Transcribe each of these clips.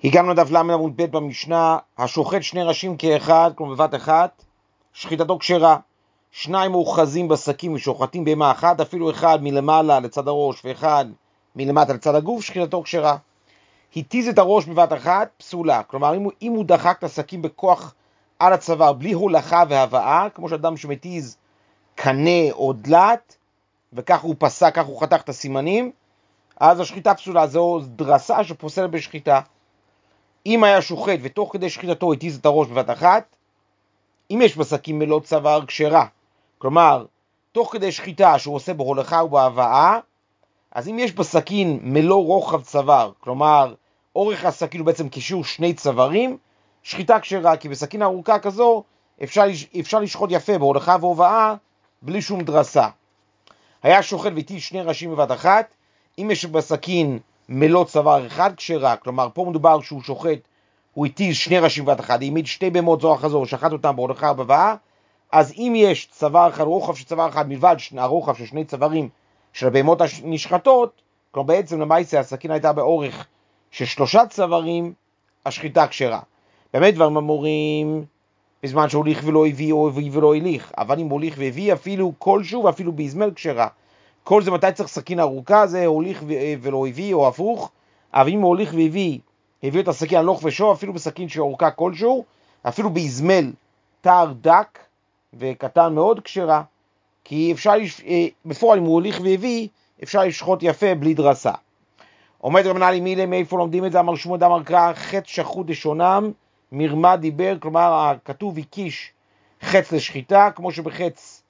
הגענו לדף ל' עמוד ב' במשנה, השוחט שני ראשים כאחד, כלומר בבת אחת, שחיטתו כשרה. שניים מאוחזים בשקים ושוחטים בהמה אחת, אפילו אחד מלמעלה לצד הראש ואחד מלמטה לצד הגוף, שחיטתו כשרה. התיז את הראש בבת אחת, פסולה. כלומר, אם הוא דחק את השקים בכוח על הצוואר, בלי הולכה והבאה, כמו שאדם שמתיז קנה או דלת, וכך הוא פסק, כך הוא חתך את הסימנים, אז השחיטה פסולה, זו דרסה שפוסלת בשחיטה. אם היה שוחט ותוך כדי שחיטתו התיז את הראש בבת אחת, אם יש בשקים מלוא צוואר כשרה, כלומר, תוך כדי שחיטה שהוא עושה בהולכה ובהבאה, אז אם יש בסכין מלוא רוחב צוואר, כלומר, אורך הסכין הוא בעצם קישור שני צווארים, שחיטה כשרה, כי בסכין ארוכה כזו אפשר לשחוט יפה בהולכה והובאה בלי שום דרסה. היה שוחט והתיז שני ראשים בבת אחת, אם יש בסכין מלוא צוואר אחד כשרה, כלומר פה מדובר שהוא שוחט, הוא התיז שני ראשים בבת אחת, העמיד שתי בהמות זו אחר זו, שחט אותם בהולכה ובהבאה, אז אם יש צוואר אחד, רוחב של צוואר אחד מלבד הרוחב של שני צווארים של הבהמות הנשחטות, כלומר בעצם למעשה הסכין הייתה באורך של 3 צווארים, השחיטה כשרה. באמת דברים אמורים בזמן שהוליך ולא הביא או הביא ולא הליך, אבל אם הוליך והביא אפילו כלשהו ואפילו באזמל כשרה. כל זה מתי צריך סכין ארוכה, זה הוליך ולא הביא או הפוך, אבל אם הוליך והביא, הביא את הסכין הלוך ושוב, אפילו בסכין שארוכה כלשהו, אפילו באזמל תר דק וקטן מאוד כשרה, כי אפשר, בפועל אם הוא הוליך והביא, אפשר לשחוט יפה בלי דרסה. עומד רבנן למילה, מאיפה לומדים את זה? אמר שמואל דאמר קרא, חץ שחוט לשונם, מרמה דיבר, כלומר הכתוב הקיש חץ לשחיטה, כמו שבחץ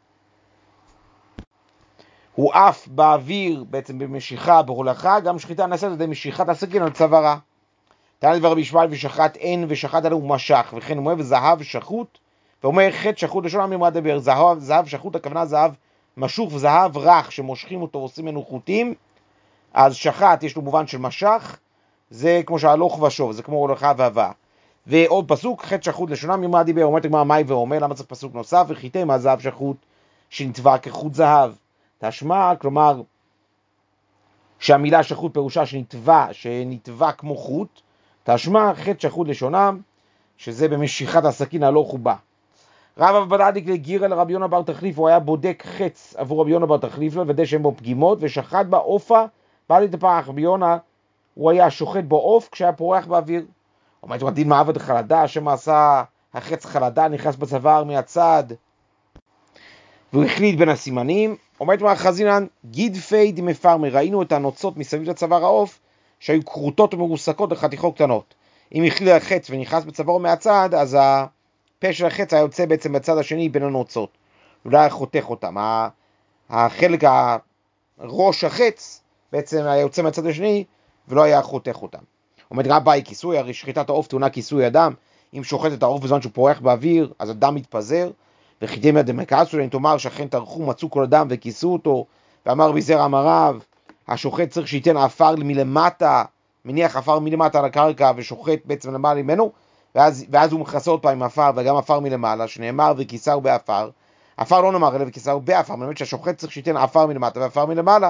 הוא אף באוויר בעצם במשיכה, בהולכה, גם שחיטה נעשית על ידי משיכת הסכין על צווארה. תענה דבר רבי ישמעאל ושחט עין ושחט עליו ומשך, וכן הוא אוהב זהב שחוט, ואומר חץ שחוט לשונם מרמה דיבר. זהב שחוט, הכוונה זהב משוך וזהב רך שמושכים אותו ועושים ממנו חוטים, אז שחט יש לו מובן של משך, זה כמו שהלוך ושוב, זה כמו הולכה והבאה. ועוד פסוק, חץ שחוט לשונם מרמה דיבר, אומרת הגמרא מאי ואומר, למה צריך פסוק נוסף? וחיטה מה זהב שחוט שנתבע כחוט זהב. תשמע, כלומר, שהמילה שחוט פירושה שנתבע כמו חוט, תשמע חץ שחוט לשונם, שזה במשיכת הסכין הלוך ובא. רב אבא בדאדיק לגירא לרבי יונה בר תחליף, הוא היה בודק חץ עבור רבי יונה בר תחליף, לוודא שאין בו פגימות, ושחט בה עופה, בא להתפרח. רבי יונה, הוא היה שוחט בו עוף כשהיה פורח באוויר. אומרת דין מעבד חלדה, שמעשה החץ חלדה, נכנס בצוואר מהצד, והוא החליט בין הסימנים. אומרת חזינן, גידפי דמפרמי, ראינו את הנוצות מסביב לצוואר העוף, שהיו קרוטות ומרוסקות לחתיכות קטנות. אם החליט החץ ונכנס בצווארו מהצד, אז הפה של החץ היה יוצא בעצם בצד השני בין הנוצות. אולי היה חותך אותם. החלק, הראש החץ, בעצם היה יוצא מהצד השני, ולא היה חותך אותם. אומרת רבי כיסוי, הרי שחיטת העוף טעונה כיסוי אדם, אם שוחט את העוף בזמן שהוא פורח באוויר, אז הדם מתפזר, וחיתם הדמקסו להם תאמר שאכן טרחו מצאו כל אדם וכיסו אותו, ואמר בזרע אמריו, השוחט צריך שייתן עפר מלמטה, מניח עפר מלמטה על הקרקע ושוחט בעצם למעלה ממנו, ואז הוא מכסה עוד פעם עפר וגם עפר מלמעלה, שנאמר וכיסהו בעפר. עפר לא נאמר אלא וכיסהו בעפר, באמת שהשוחט צריך שייתן עפר מלמטה ועפר מלמעלה.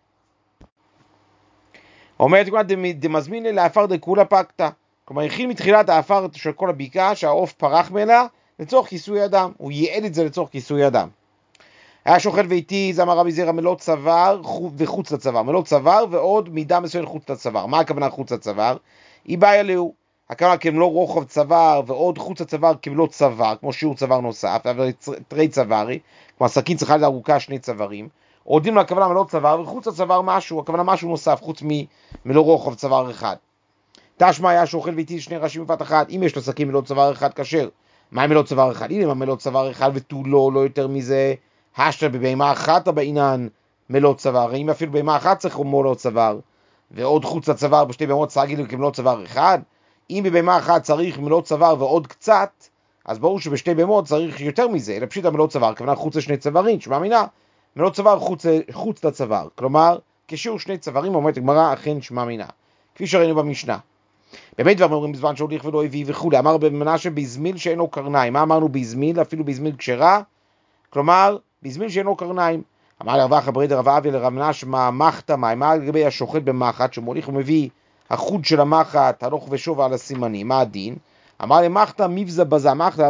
אומרת דמזמין לעפר דקולה פקטה, כלומר הכין מתחילת העפר של כל הבקעה שהעוף פרח ממנה לצורך כיסוי אדם, הוא ייעד את זה לצורך כיסוי אדם. היה שוחט והתיז, אמר רבי זרע, מלוא צוואר וחוץ לצוואר, מלוא צוואר ועוד מידה מסוימת חוץ לצוואר. מה הכוונה חוץ לצוואר? היא בעיה לו, הכוונה כמלוא רוחב צוואר ועוד חוץ לצוואר כמלוא צוואר, כמו שיעור צוואר נוסף, אבל תרי צווארי, כמו הסכין צריכה להיות ארוכה 2 צווארים, עודים לכוונה מלוא צוואר וחוץ לצוואר משהו, הכוונה משהו נוסף חוץ ממלוא רוחב צוואר אחד. תשמע היה שוחט והתיז 2 ראשים בבת אחת, אם יש לו סכין מלוא צוואר אחד כשר. מה מלוא צוואר אחד? הנה מלוא צוואר אחד ותו לא יותר מזה, השתא בבהמה אחת בעינן מלוא צוואר, אם אפילו בהמה אחת צריך מלוא צוואר, ועוד חוץ לצוואר בשתי בהמות סגיל כמלוא צוואר אחד. אם בבהמה אחת צריך מלוא צוואר ועוד קצת, אז ברור שבשתי בהמות צריך יותר מזה, אלא פשיטא מלוא צוואר, כוונה חוץ לשני צווארים, שמאמינה, מלוא צוואר חוץ לצוואר, כלומר, כשיעור 2 צווארים, אומרת הגמרא, אכן שמאמינה, כפי שראינו במשנה. באמת דבר אומרים בזמן שהוליך ולא הביא וכו'. אמר במנשה באזמיל שאין לו קרניים. מה אמרנו באזמיל? אפילו באזמיל כשרה, כלומר באזמיל שאין לו קרניים. אמר לרב אחא ברי דרב אביה לרב מנשה מה מחתא מאי, מה לגבי השוחט במחט שמוליך ומביא החוד של המחט, הלוך ושוב על הסימנים, מה הדין? אמר למחתה מבזה בזה,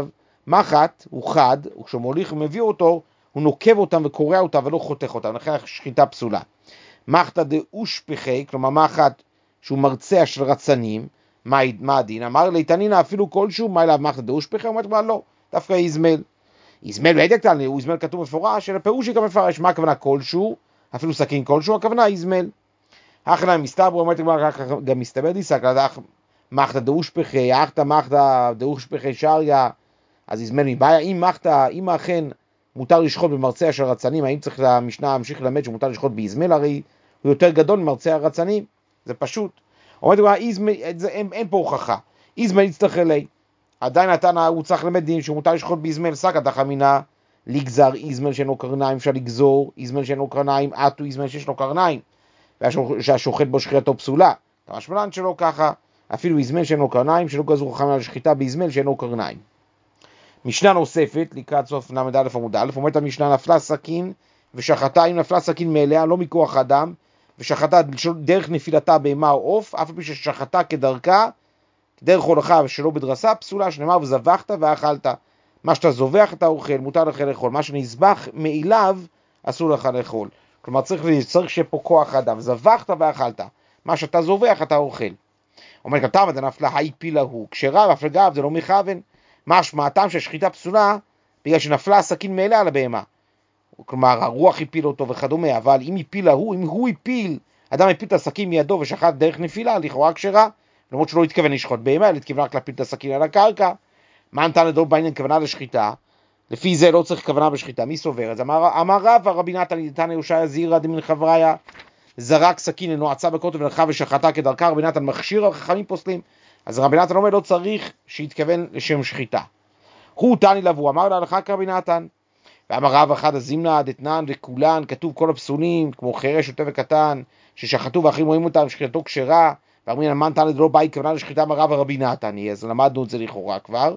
מחט הוא חד, וכשהוא מוליך ומביא אותו, הוא נוקב אותם וקורע אותם ולא חותך אותם, לכן שחיטה פסולה. מחתה דאושפחי, כלומר מחט שהוא מרצע של רצנים, מה הדין? אמר ליתנינה אפילו כלשהו, מה אליו מחתה דאושפחי? אומרת מה לא, דווקא איזמל. איזמל בהדק תלני, הוא איזמל כתוב מפורש, אלא פירוש גם מפרש, מה הכוונה כלשהו? אפילו סכין כלשהו, הכוונה איזמל. הכנה מסתבר, אומרת גם מסתבר דיסק, מחתה דאושפחי, אחתה מחתה דאושפחי שריה, אז איזמל מבעיה, אם אכן מותר לשחוט במרצע של רצנים, האם צריך המשנה להמשיך ללמד שמותר לשחוט באיזמל? הרי הוא יותר גדול ממרצע הרצנים, זה פשוט. אומרת לו, אין פה הוכחה, איזמל יצטרך אלי, עדיין הוא צריך ללמד דין שהוא מותר לשחוט באיזמל, סקא דחמינא לגזר איזמל שאינו קרניים, אפשר לגזור איזמל שאינו קרניים, עטו איזמל שיש לו קרניים, שהשוחט בו שחיטתו פסולה, המשמען שלו ככה, אפילו איזמל שאינו קרניים, שלא גזרו חכמים על שחיטה באיזמל שאינו קרניים. משנה נוספת, לקראת סוף נמד א' עמוד א', אומרת המשנה, נפלה סכין ושחטה, אם נפלה סכין מאליה, לא מכוח אדם, ושחטה דרך נפילתה בהמה או עוף, אף על פי ששחטה כדרכה, דרך הולכה ושלא בדרסה, פסולה, שנאמר וזבחת ואכלת. מה שאתה זובח אתה אוכל, מותר לך לאכול, מה שנזבח מאליו, אסור לך לאכול. כלומר צריך שיהיה פה כוח אדם, זבחת ואכלת, מה שאתה זובח אתה אוכל. אומר כתב, זה נפלה היפילה הוא, כשרב הפלגב זה לא מכוון, משמע הטעם שהשחיטה פסולה, בגלל שנפלה הסכין מאליה על הבהמה. כלומר, הרוח הפיל אותו וכדומה, אבל אם הפילה הוא, אם הוא הפיל, אדם הפיל את הסכין מידו ושחט דרך נפילה, לכאורה כשרה, למרות שלא התכוון לשחוט בהמה, אלא התכוון רק להפיל את הסכין על הקרקע. מה נתן לדור בעניין כוונה לשחיטה? לפי זה לא צריך כוונה בשחיטה, מי סובר? אז אמר רב, הרבי נתן יושעיה זעירא דמן חבריה, זרק סכין לנועצה בכותל ולכה ושחטה כדרכה, רבי נתן מכשיר, החכמים פוסלים. אז רבי נתן אומר, לא צריך שיתכוון לשם שחיטה. הוא תני לה, והוא אמר להלכה כרבי נתן. ואמר רב אחד הזימנה דתנן וכולן, כתוב כל הפסולים, כמו חירש שוטה וקטן, ששחטו ואחרים רואים אותם, שחיטתו כשרה, ואמרים למן תנא דלא באי כוונה לשחיטה, אמר רב הרבי נתן, אז למדנו את זה לכאורה כבר.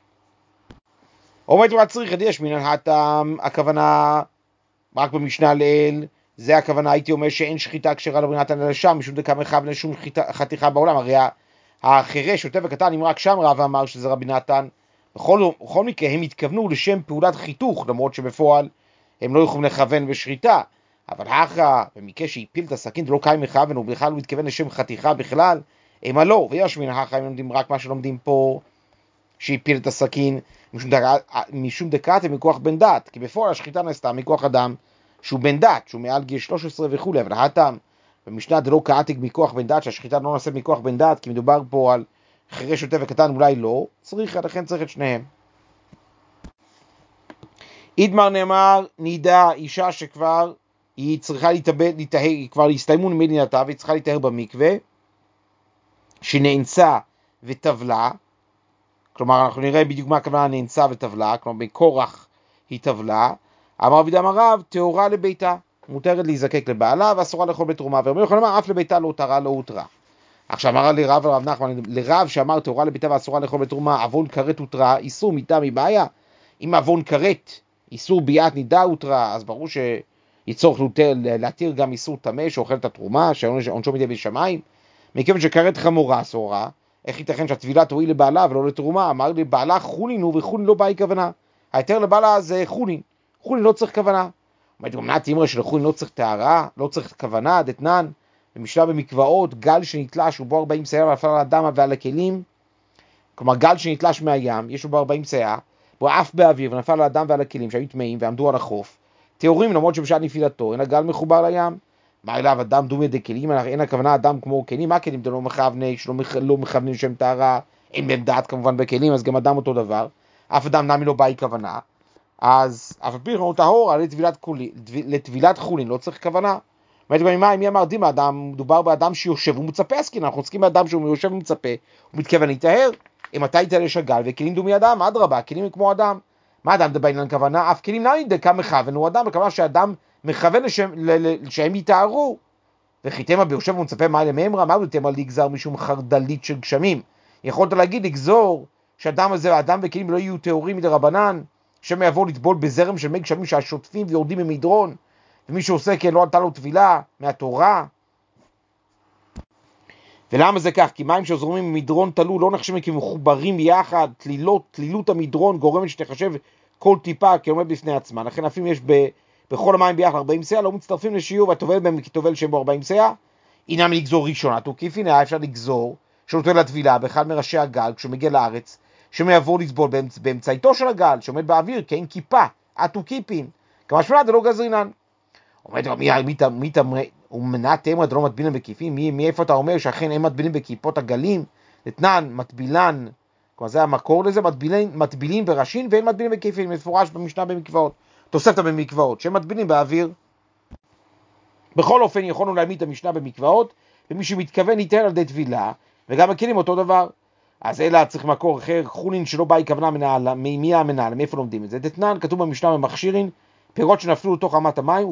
אומרת לו צריך, יש מן הטעם, הכוונה רק במשנה לאל, זה הכוונה, הייתי אומר שאין שחיטה כשרה לרבי נתן אלא שם, משום דקה מכוון לשום חתיכה בעולם, הרי החירש שוטה וקטן, אם רק שם רב אמר שזה רבי נתן, בכל מקרה הם התכוונו לשם פעולת חיתוך, למרות שבפועל הם לא יכולים לכוון בשחיטה, אבל אחר, במקרה שהפיל את הסכין, זה לא קיים מכוון, הוא בכלל לא מתכוון לשם חתיכה בכלל, מה לא, ויש מן אחר, הם לומדים רק מה שלומדים פה, שהפיל את הסכין, משום דקת הם מכוח בן דת, כי בפועל השחיטה נעשתה מכוח אדם, שהוא בן דת, שהוא מעל גיל 13 וכו', אבל הטעם, במשנה דלא קעתיק מכוח בן דת, שהשחיטה לא נעשית מכוח בן דת, כי מדובר פה על חירש שוטה וקטן, אולי לא, לכן צריך את שניהם. אידמר נאמר, נידה, אישה שכבר היא צריכה להתאהר, כבר הסתיימו מדינתה, והיא צריכה להתאהר במקווה, שנאנסה וטבלה, כלומר אנחנו נראה בדיוק מה הכוונה נאנסה וטבלה, כלומר בקורח היא טבלה, אמר רבי דמא רב, טהורה לביתה, מותרת להיזקק לבעלה, ואסורה לאכול בתרומה, ורבי יוחנן אמר, אף לביתה לא הותרה, לא הותרה. עכשיו אמר לי רב נחמן, לרב שאמר טהורה לביתה ואסורה לאכול בתרומה, עוון כרת הותרה, איסור מיתה מבעיה. אם עוון כרת, איסור ביאת נידה הותרה, אז ברור שיצורך להתיר גם איסור טמא שאוכל את התרומה, שעונשו מידי בשמיים. מכיוון שכרת חמורה אסורה, איך ייתכן שהטבילה תועיל לבעלה ולא לתרומה? אמר לי, בעלה חולין הוא וחולין לא באי כוונה. היתר לבעלה זה חולין, חולין לא צריך כוונה. אומרת, אמנת אמרה שלחולין לא צריך טהרה, לא צריך כוונה, דתנן. במשנה במקוואות, גל שנתלש ובו 40 סייע ונפל על הדם ועל הכלים, כלומר גל שנתלש מהים, יש בו 40 סייע, בו אף באוויר ונפל על הדם ועל הכלים שהיו טמאים ועמדו על החוף, טהורים למרות שבשעת נפילתו, אין הגל מחובר לים. מה אליו אדם דומי די כלים, אין הכוונה אדם כמו כלים, מה כלים? לא מכוונים, שלא מכוונים שם טהרה, אין בהם דעת כמובן בכלים, אז גם אדם אותו דבר, אף אדם נמי לא באי כוונה, אז אף פיר הוא טהור על לטבילת חולין, לא צריך כוונה. מי אמר דימה, מדובר באדם שיושב ומצפה עסקין, אנחנו עוסקים באדם שהוא יושב ומצפה, הוא מתכוון להתאהר, אם אתה יתאהר לשגל וכלים דומי אדם, אדרבה, כלים כמו אדם. מה אדם דבר אינן כוונה? אף כלים נמי דקה מכוון הוא אדם, בכוונה שאדם מכוון שהם יתאהרו. וחיתמה ביושב ומצפה מה למאמרה, מה דתמה לגזר משום חרדלית של גשמים? יכולת להגיד לגזור שאדם הזה, האדם וכלים לא יהיו טהורים מדרבנן, שהם יבואו לטבול בזרם של מי גשמים שהשוטפים ויורדים ממדרון, ומי שעושה כן לא עלתה לו טבילה מהתורה. ולמה זה כך? כי מים שזורמים ממדרון תלול לא נחשבים כמחוברים ביחד, תלילות המדרון גורמת שתחשב כל טיפה כעומד בפני עצמה, לכן אפילו יש בכל המים ביחד 40 סאה, לא מצטרפים לשיעור והטובל בהם כטובל שהם בו 40 סאה, אינם לגזור ראשונה, תוקיפין, היה אפשר לגזור, שנותן לטבילה באחד מראשי הגל, כשהוא מגיע לארץ, שמעבור לסבול באמצעיתו של הגל, שעומד באוויר, כאין כיפה, התוקיפין, כמה שמונה זה לא גזרינן. אומרת לו, מי תמרה, ומנה תמרה דלא מטבילן בכיפים, מאיפה אתה אומר שאכן הם מטבילים בכיפות הגלים, לתנן, מטבילן, כלומר זה המקור לזה, מטבילים בראשין ואין מטבילים בכיפים, מפורש במשנה במקוואות, תוספת במקוואות, שהם מטבילים באוויר. בכל אופן יכולנו להעמיד את המשנה במקוואות, ומי שמתכוון ייתן על ידי טבילה, וגם מכירים אותו דבר. אז אלא צריך מקור אחר, חולין שלא בא הכוונה מי המנהל, מאיפה לומדים את זה? דתנן, כתוב במשנה במכשירין, פירות שנפלו לתוך אמת המים,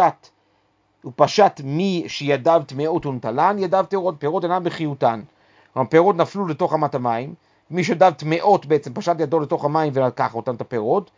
הוא פשט מי שידיו טמאות ונטלן, ידיו טהורות, פירות אינם בחיותן. הפירות נפלו לתוך אמת המים, מי שידיו טמאות בעצם פשט ידו לתוך המים ולקח אותן את הפירות,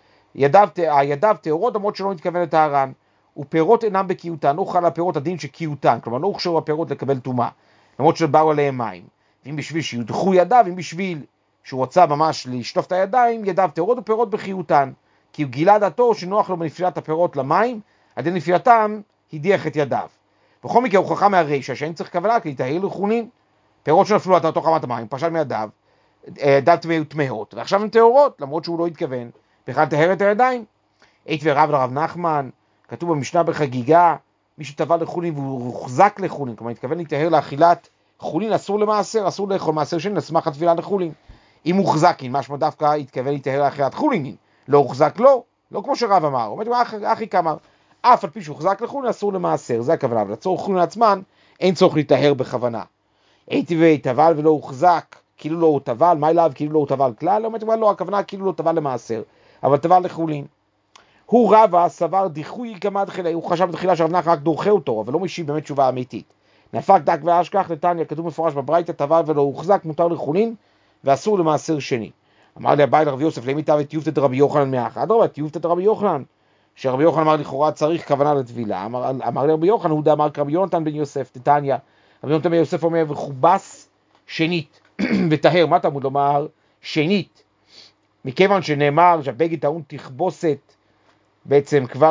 ידיו טהורות למרות שלא מתכוון לטהרן, ופירות אינם בקיותן, לא חל על הפירות הדין שקיותן, כלומר לא הוכשרו הפירות לקבל טומאה, למרות שבאו עליהם מים. ואם בשביל שיודחו ידיו, אם בשביל שהוא רצה ממש לשטוף את הידיים, ידיו טהורות ופירות בחיותן, כי הוא גילה דעתו שנוח לו בנפילת הפירות למים, על ידי נפילתם הדיח את ידיו. בכל מקרה הוא חכם מהרישא שאין צריך כוונה כי להיטהר לחולין, פירות שנפלו לתוך אמת המים, פשט מידיו, ידיו טמאות, ועכשיו הן טהורות, למרות שהוא לא התכוון, בכלל טהר את הידיים. עת ורב לרב נחמן, כתוב במשנה בחגיגה, מי שטבע לחולין והוא הוחזק לחולין, כלומר התכוון להיטהר לאכילת חולין, אסור למעשר, אסור לאכול מעשר שני, נסמך התפילה לחולין. אם הוחזקין, משמע דווקא התכוון להיטהר לאכילת חולין, לא הוחזק לא כמו שרב אמר, אומר אחי כמר, אף על פי שהוחזק לחולין אסור למעשר, זה הכוונה, ולצורך חולין עצמן אין צורך להיטהר בכוונה. הייתי וטבל ולא הוחזק, כאילו לא הוא טבל, מה אליו כאילו לא הוא טבל כלל, לא, הכוונה כאילו לא טבל למעשר, אבל טבל לחולין. הוא רבה סבר דיחוי כמה דחילה, הוא חשב בתחילה שרב נחמן רק דורכה אותו, אבל לא משיב באמת תשובה אמיתית. נפק דק ואשכח לתניא, כתוב מפורש בברייתא, טבל ולא הוחזק מותר לחולין ואסור למעשר שני. אמר לי הבית לרבי יוסף, למיטב ותיובתא דרבי יוחנן מאחד, אדרבה, תיובתא דרבי יוחנן, שרבי יוחנן אמר לכאורה צריך כוונה לטבילה, אמר לי רבי יוחנן, הוא אמר כרבי יונתן בן יוסף, תניא, רבי יונתן בן יוסף אומר וחובס שנית, וטהר, מה תמוד לומר? שנית, מכיוון שנאמר שהבגד טעון תכבוסת, בעצם כבר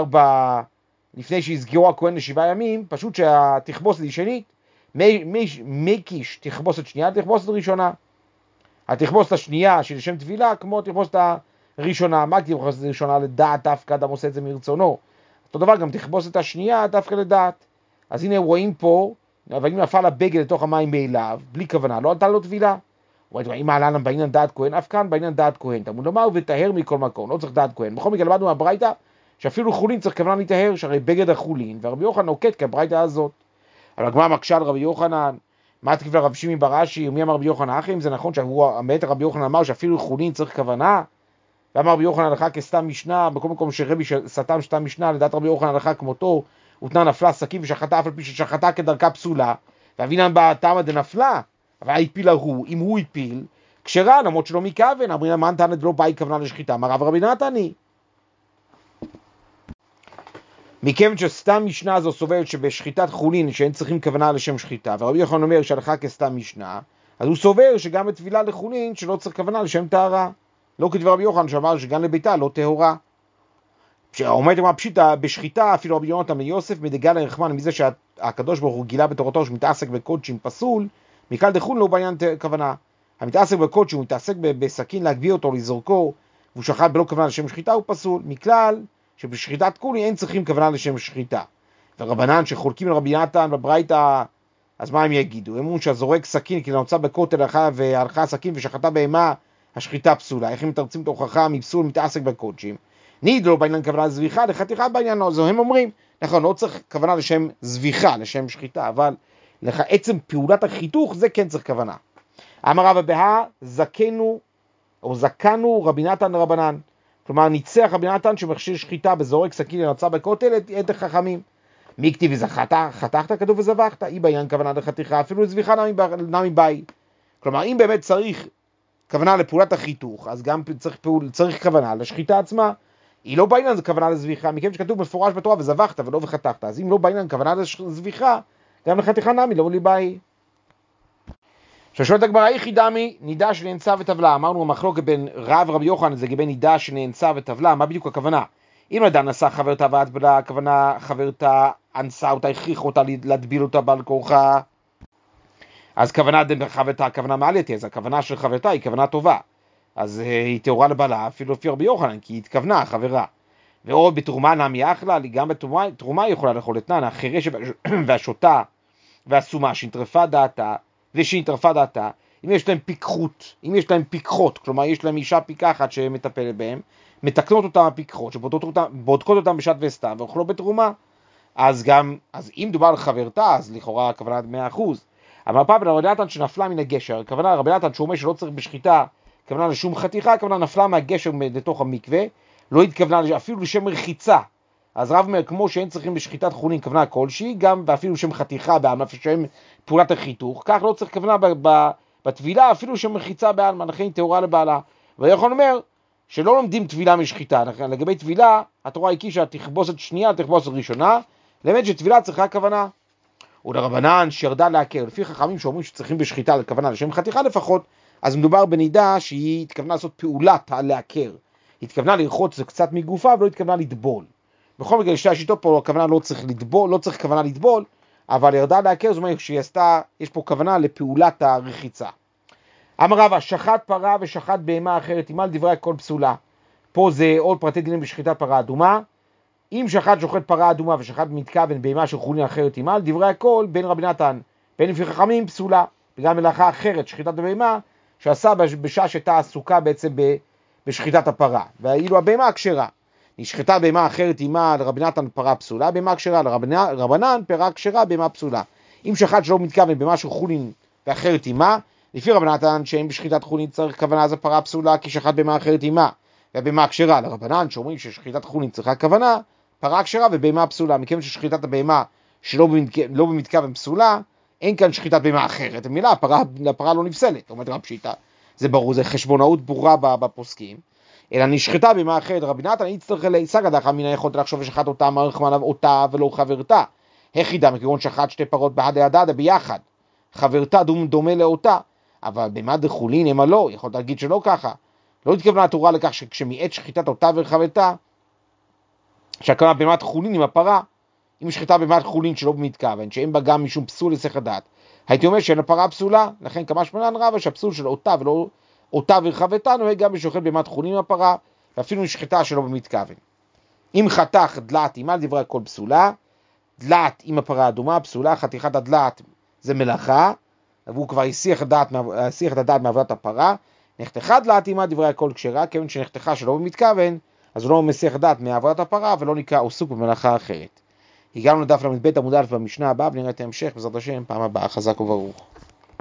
לפני שהסגרו הכהן לשבעה ימים, פשוט שהתכבוסת היא שנית, מקיש תכבוסת שנייה, תכבוסת ראשונה. התכבוסת השנייה של שם טבילה, כמו תכבוסת הראשונה, מה תכבוסת הראשונה לדעת דווקא, אדם עושה את זה מרצונו. אותו דבר גם תכבוסת השנייה דווקא לדעת. אז הנה רואים פה, אבל אם נפל הבגד לתוך המים מאליו, בלי כוונה, לא עלתה לו טבילה. אם מעלה להם בעניין דעת כהן, אף כאן בעניין דעת כהן. תמוד לומר וטהר מכל מקום, לא צריך דעת כהן. בכל מקרה למדנו מהברייתא, שאפילו חולין צריך כוונה להיטהר, שהרי בגד החולין, והרבי יוחנן נוקט כברייתא הזאת. אבל הגמרא מקשה על רבי יוחנן, מה תקיף לרב שמעי בראשי, ומי אמר רבי יוחנן אחי, אם זה נכון שהאמת רבי יוחנן אמר שאפילו חולין צריך כוונה, ואמר רבי יוחנן הלכה כסתם משנה, בכל מקום שרבי סתם סתם משנה, לדעת רבי יוחנן הלכה כמותו, ותנה נפלה שקים ושחטה, אף על פי ששחטה כדרכה פסולה, ואבינן בתמה דנפלה, אבל הפילה הוא, אם הוא הפיל, כשרה, למרות שלא מכוון, אמרינן מן תנא דלא באי כוונה לשחיטה, אמר רב רבי נתני. מכיוון שסתם משנה הזו סוברת שבשחיטת חולין שאין צריכים כוונה לשם שחיטה, ורבי יוחנן אומר שהלכה כסתם משנה, אז הוא סובר שגם בטבילה לחולין שלא צריך כוונה לשם טהרה, לא כדבר רבי יוחנן שאמר שגם לביתה לא טהורה. שעומדת מה פשיטה בשחיטה, אפילו רבי יונתן בן יוסף מדגל הרחמן מזה שהקדוש ברוך הוא גילה בתורתו שמתעסק בקודשים פסול, מכלל דחולין לא בעניין כוונה. המתעסק בקודשים הוא מתעסק בסכין להגביה אותו, לזורקו, והוא שחט בלא כוונה לשם שחיטה הוא פסול, מכלל שבשחיטת חולין אין צריכים כוונה לשם שחיטה. ורבנן שחולקים לרבי נתן בברייתא, אז מה הם יגידו? אמרו שהזורק סכין כי נמצא בכותל והלכה סכין ושחטה בהמה, השחיטה פסולה. איך הם מתרצים את ההוכחה מפסול מתעסק בקודשים? ניד לא בעניין כוונה זביחה, לחתיכה בעניין הזו. הם אומרים, נכון, לא צריך כוונה לשם זביחה, לשם שחיטה, אבל עצם פעולת החיתוך זה כן צריך כוונה. אמר רבא בהא זקנו או זקנו רבי נתן רבנן, כלומר ניצח רבי נתן שמכשיר שחיטה בזורק סכין לנמצא בכותל את החכמים. מי כתיב וזכתה, חתכת כתוב וזבחת, אי בעניין כוונה לחתיכה, אפילו לזביחה נמי באי. כלומר אם באמת צריך כוונה לפעולת החיתוך, אז גם צריך כוונה לשחיטה עצמה. היא לא בעניין זה כוונה לזביחה, מכיוון שכתוב מפורש בתורה וזבחת ולא וחתכת, אז אם לא בעניין כוונה לזביחה, גם לחתיכה נמי לא לי באי. ששואלת הגמרא, איך דמי נידה שנאנסה וטבלה? אמרנו המחלוקת בין רב ורבי יוחנן זה לגבי נידה שנאנסה וטבלה, מה בדיוק הכוונה? אם אדם נסע חברתה והטבלה, הכוונה חברתה אנסה אותה, הכריחה אותה להטביל אותה בעל כורחה, אז כוונה חברתה, הכוונה מעלתי, אז הכוונה של חברתה היא כוונה טובה, אז היא טהורה לבעלה, אפילו לפי רבי יוחנן, כי היא התכוונה, חברה. ועוד בתרומה נמי אחלה, גם בתרומה היא יכולה לאכול אתנן, החירש והשוטה והסומה שנטרפה דעתה ושנטרפה דעתה, אם יש להם פיקחות, אם יש להם פיקחות, כלומר יש להם אישה פיקחת שמטפלת בהם, מתקנות אותם הפיקחות, שבודקות אותם בשעת וסתם ואוכלו בתרומה, אז אם דובר על חברתה, אז לכאורה הכוונה 100%. אבל הפעם רבי נתן שנפלה מן הגשר, הכוונה רבי נתן שאומר שלא צריך בשחיטה, הכוונה לשום חתיכה, הכוונה נפלה מהגשר לתוך המקווה, לא התכוונה אפילו לשם רחיצה. אז רב אומר, כמו שאין צריכים בשחיטת חולין כוונה כלשהי, גם ואפילו שם חתיכה בעלמא, שם פעולת החיתוך, כך לא צריך כוונה בטבילה, אפילו שם רחיצה בעלמא, לכן טהורה לבעלה. ויכול אומר שלא לומדים טבילה משחיטה, לגבי טבילה, התורה הקישה תכבוסת שנייה, תכבוסת ראשונה, באמת שטבילה צריכה כוונה. ולרבנן שירדה להכר, לפי חכמים שאומרים שצריכים בשחיטה לכוונה לשם חתיכה לפחות, אז מדובר בנידה שהיא התכוונה לעשות פעולת להכר, התכוונה לרחוץ קצת מגופה ולא התכוונה לטבול. בכל מקרה לשתי השיטות פה הכוונה לא צריך לטבול, לא צריך כוונה לטבול, אבל ירדה להכר, זאת אומרת שהיא עשתה, יש פה כוונה לפעולת הרחיצה. אמר רבא, שחט פרה ושחט בהמה אחרת, אימה לדברי הכל פסולה. פה זה עוד פרטי דינים בשחיטת פרה אדומה. אם שחט פרה אדומה ושחט מתכוון בהמה של חולין אחרת, אימה לדברי הכל בין רבי נתן, בין לפי חכמים פסולה. בגלל מלאכה אחרת, שחיטת הבהמה, שעשה בשעה שהייתה עסוקה בעצם בשחיטת הפרה. ואילו הבהמה כשרה. נשחטה בהמה אחרת אימה לרבי נתן פרה פסולה, בהמה כשרה, לרבנן פרה כשרה, בהמה פסולה. אם שחט שלא מתכוון בהמה של חולין ואחרת אימה, לפי רבי נתן שאין בשחיטת חולין צריך כוונה, אז הפרה פסולה, כי שחט בהמה אחרת אימה והבהמה כשרה. לרבנן שאומרים ששחיטת חולין צריכה כוונה, פרה כשרה ובהמה פסולה. מכיוון ששחיטת הבהמה שלא במתכוון פסולה, אין כאן שחיטת בהמה אחרת. המילה, הפרה לא נפסלת, אומרת רב פשיטא. זה ברור, זה חשבונאות ברורה בפוסקים. אלא נשחטה בהמה אחרת, רבי נתן יצטרך להיסגה דחה מן היכולת לחשוב ושחט אותה, מערך מלאב אותה ולא חברתה. היחידה, מכיוון שחט שתי פרות בהדה הדדה ביחד, חברתה דומה לאותה, אבל בהמה דחולין המה לא, יכולת להגיד שלא ככה. לא התכוונה התורה לכך שכשמעת שחיטת אותה וחברתה, שהכוונה בהמת חולין עם הפרה, אם שחיטה בהמת חולין שלא במתכוון, שאין בה גם משום פסול לסך הדעת, הייתי אומר שאין הפרה פסולה, לכן כמה שמנן רבה שהפסול של אותה ולא אותה ורחבתה נוהג גם בשוחט בהמת חולין עם הפרה, ואפילו נשחטה שלא במתכוון. אם חתך דלת עימה לדברי הכל פסולה, דלת עם הפרה אדומה פסולה, חתיכת הדלת זה מלאכה, והוא כבר הסיח את הדעת מעבודת הפרה, נחתכה דלת עימה דברי הכל כשרה, כיוון שנחתכה שלא במתכוון, אז הוא לא מסיח דעת מעבודת הפרה ולא נקרא עוסוק במלאכה אחרת. הגענו לדף ל"ב עמוד א' במשנה הבאה, ונראה את ההמשך בעזרת השם פעם הבאה. חזק וברוך.